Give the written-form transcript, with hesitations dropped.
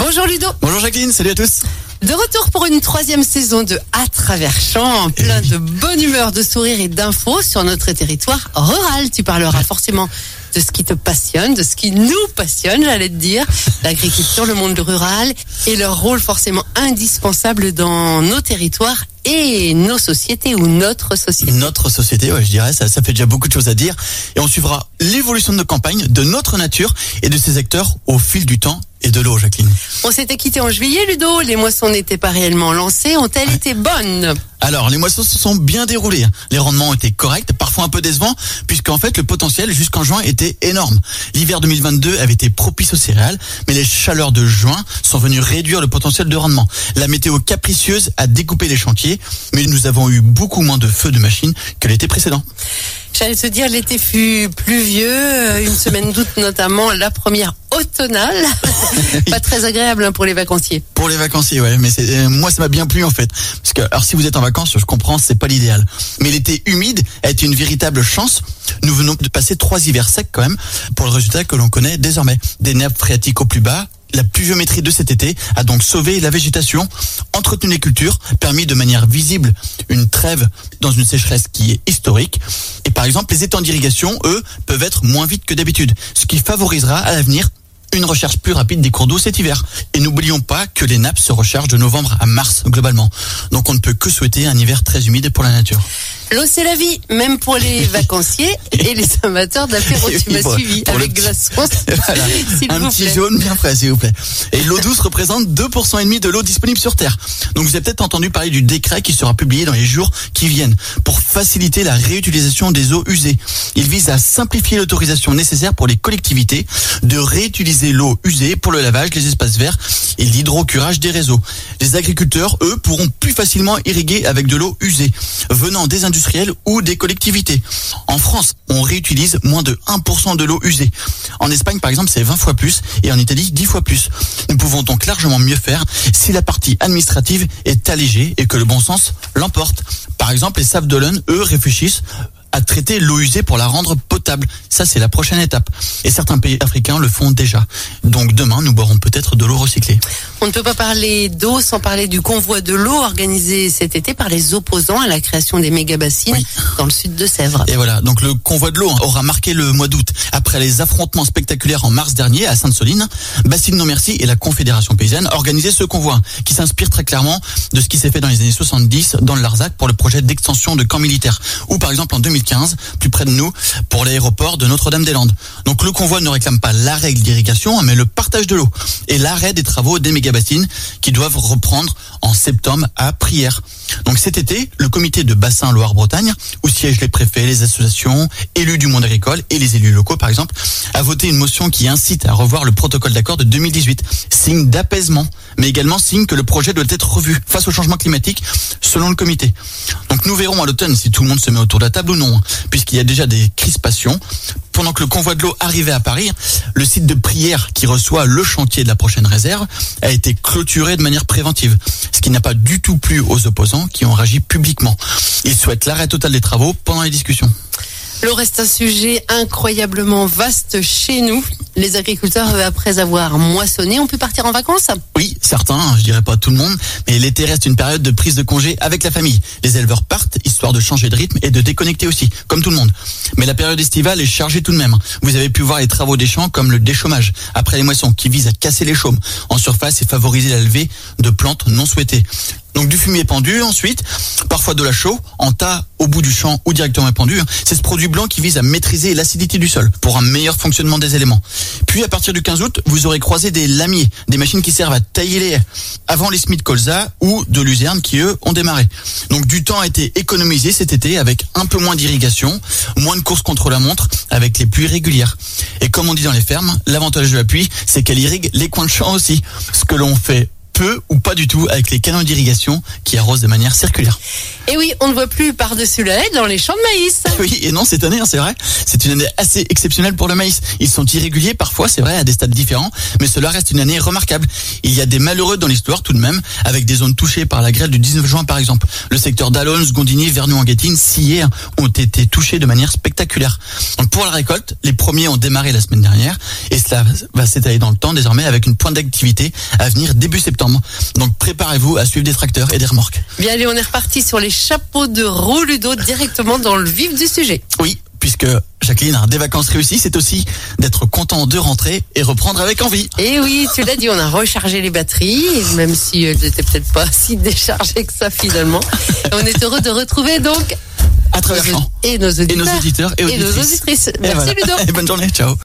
Bonjour Ludo. Bonjour Jacqueline, salut à tous. De retour pour une 3e saison de À travers champs, plein de bonne humeur, de sourires et d'infos sur notre territoire rural. Tu parleras forcément de ce qui te passionne, de ce qui nous passionne, j'allais te dire, l'agriculture, le monde rural et leur rôle forcément indispensable dans nos territoires et nos sociétés ou notre société. Notre société, ouais, je dirais, ça fait déjà beaucoup de choses à dire. Et on suivra l'évolution de nos campagnes, de notre nature et de ses acteurs au fil du temps et de l'eau, Jacqueline. On s'était quitté en juillet, Ludo. Les moissons n'étaient pas réellement lancées. Ont-elles été bonnes? Alors, les moissons se sont bien déroulées. Les rendements étaient corrects, parfois un peu décevants, puisqu'en fait, le potentiel jusqu'en juin était énorme. L'hiver 2022 avait été propice aux céréales, mais les chaleurs de juin sont venues réduire le potentiel de rendement. La météo capricieuse a découpé les chantiers, mais nous avons eu beaucoup moins de feux de machine que l'été précédent. J'allais te dire, l'été fut pluvieux, une semaine d'août notamment, la première automnale. Pas très agréable pour les vacanciers. Pour les vacanciers, ouais, mais moi ça m'a bien plu en fait. Parce que, alors si vous êtes en vacances, je comprends, c'est pas l'idéal. Mais l'été humide a été une véritable chance. Nous venons de passer 3 hivers secs quand même, pour le résultat que l'on connaît désormais. Des nappes phréatiques au plus bas. La pluviométrie de cet été a donc sauvé la végétation, entretenu les cultures, permis de manière visible une trêve dans une sécheresse qui est historique. Et par exemple, les étangs d'irrigation, eux, peuvent être moins vite que d'habitude, ce qui favorisera à l'avenir une recherche plus rapide des cours d'eau cet hiver. Et n'oublions pas que les nappes se rechargent de novembre à mars globalement. Donc on ne peut que souhaiter un hiver très humide pour la nature. L'eau c'est la vie, même pour les vacanciers et les amateurs d'apéro. Tu m'as suivi avec glaçons. Voilà. Un petit jaune bien frais, s'il vous plaît. Et l'eau douce représente 2,5% de l'eau disponible sur Terre. Donc vous avez peut-être entendu parler du décret qui sera publié dans les jours qui viennent pour faciliter la réutilisation des eaux usées. Il vise à simplifier l'autorisation nécessaire pour les collectivités de réutiliser l'eau usée pour le lavage, les espaces verts et l'hydrocurage des réseaux. Les agriculteurs, eux, pourront plus facilement irriguer avec de l'eau usée venant des industriels ou des collectivités. En France, on réutilise moins de 1% de l'eau usée. En Espagne, par exemple, c'est 20 fois plus et en Italie, 10 fois plus. Nous pouvons donc largement mieux faire si la partie administrative est allégée et que le bon sens l'emporte. Par exemple, les Sables d'Olonne, eux, réfléchissent à traiter l'eau usée pour la rendre potable. Ça, c'est la prochaine étape. Et certains pays africains le font déjà. Donc demain, nous boirons peut-être de l'eau recyclée. On ne peut pas parler d'eau sans parler du convoi de l'eau organisé cet été par les opposants à la création des méga-bassines dans le sud de Sèvres. Et voilà, donc le convoi de l'eau aura marqué le mois d'août. Après les affrontements spectaculaires en mars dernier à Sainte-Soline, Bassines Non Merci et la Confédération Paysanne organisaient ce convoi qui s'inspire très clairement de ce qui s'est fait dans les années 70 dans le Larzac pour le projet d'extension de camps militaires. Ou par exemple en 2015, plus près de nous, pour l'aéroport de Notre-Dame-des-Landes. Donc le convoi ne réclame pas l'arrêt d'irrigation, mais le partage de l'eau et l'arrêt des travaux des méga-bassines qui doivent reprendre en septembre à Prières. Donc cet été, le comité de bassin Loire-Bretagne, où siègent les préfets, les associations, élus du monde agricole et les élus locaux par exemple, a voté une motion qui incite à revoir le protocole d'accord de 2018. Signe d'apaisement, mais également signe que le projet doit être revu face au changement climatique selon le comité. Donc nous verrons à l'automne si tout le monde se met autour de la table ou non, puisqu'il y a déjà des crispations. Pendant que le convoi de l'eau arrivait à Paris, le site de Prières qui reçoit le chantier de la prochaine réserve a été clôturé de manière préventive, ce qui n'a pas du tout plu aux opposants qui ont réagi publiquement. Ils souhaitent l'arrêt total des travaux pendant les discussions. L'eau reste un sujet incroyablement vaste chez nous. Les agriculteurs, après avoir moissonné, ont pu partir en vacances? Oui, certains, je dirais pas tout le monde, mais l'été reste une période de prise de congé avec la famille. Les éleveurs partent, histoire de changer de rythme et de déconnecter aussi, comme tout le monde. Mais la période estivale est chargée tout de même. Vous avez pu voir les travaux des champs comme le déchômage, après les moissons, qui visent à casser les chaumes en surface et favoriser la levée de plantes non souhaitées. Donc du fumier pendu, ensuite, parfois de la chaux, en tas au bout du champ ou directement épandu. C'est ce produit blanc qui vise à maîtriser l'acidité du sol pour un meilleur fonctionnement des éléments. Puis à partir du 15 août, vous aurez croisé des lamiers, des machines qui servent à tailler les haies, avant les Smith colza ou de luzerne qui eux ont démarré. Donc du temps a été économisé cet été avec un peu moins d'irrigation, moins de courses contre la montre avec les pluies régulières. Et comme on dit dans les fermes, l'avantage de la pluie, c'est qu'elle irrigue les coins de champ aussi. Ce que l'on fait peu ou pas du tout avec les canaux d'irrigation qui arrosent de manière circulaire. Et oui, on ne voit plus par-dessus la haie dans les champs de maïs. Oui, et non, cette année, c'est vrai, c'est une année assez exceptionnelle pour le maïs. Ils sont irréguliers parfois, c'est vrai, à des stades différents, mais cela reste une année remarquable. Il y a des malheureux dans l'histoire tout de même, avec des zones touchées par la grêle du 19 juin par exemple. Le secteur d'Allonnes, Gondigny, Vernou-en-Guettine, Sillé ont été touchés de manière spectaculaire. Donc pour la récolte, les premiers ont démarré la semaine dernière et cela va s'étaler dans le temps désormais avec une pointe d'activité à venir début septembre. Donc préparez-vous à suivre des tracteurs et des remorques. Bien allez, on est reparti sur les chapeaux de roue, Ludo, directement dans le vif du sujet. Oui, puisque Jacqueline, des vacances réussies, c'est aussi d'être content de rentrer et reprendre avec envie. Et oui, tu l'as dit, on a rechargé les batteries, même si elles n'étaient peut-être pas si déchargées que ça finalement. Et on est heureux de retrouver donc À travers champs. et nos auditeurs et nos auditeurs et nos auditrices. auditrices. Et Merci voilà. Ludo. Et bonne journée, ciao.